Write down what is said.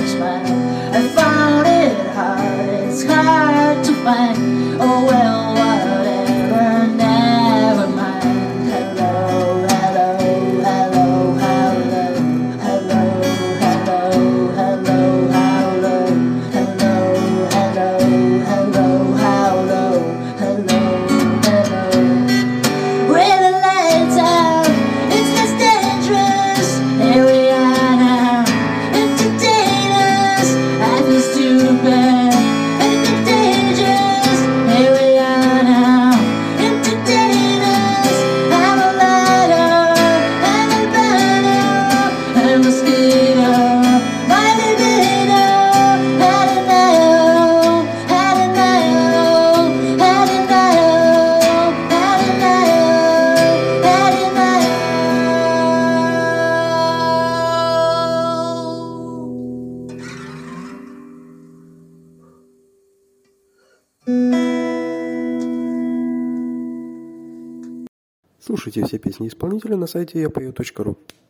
smile. I found it hard, it's hard to find. Oh well, whatever, never mind. Hello, hello, hello, hello, hello, hello, hello, hello, hello, hello, hello, hello, hello, hello. With the lights out, it's less dangerous. Here we are now, entertain us. I feel stupid and contagious. Here we are now, entertain us. I'm a lighter, I'm a burner, I'm a mosquito, my libido. Had a nail, had a nail, had a nail, had a nail, had a nail. Слушайте все песни исполнителя на сайте yapою.ru.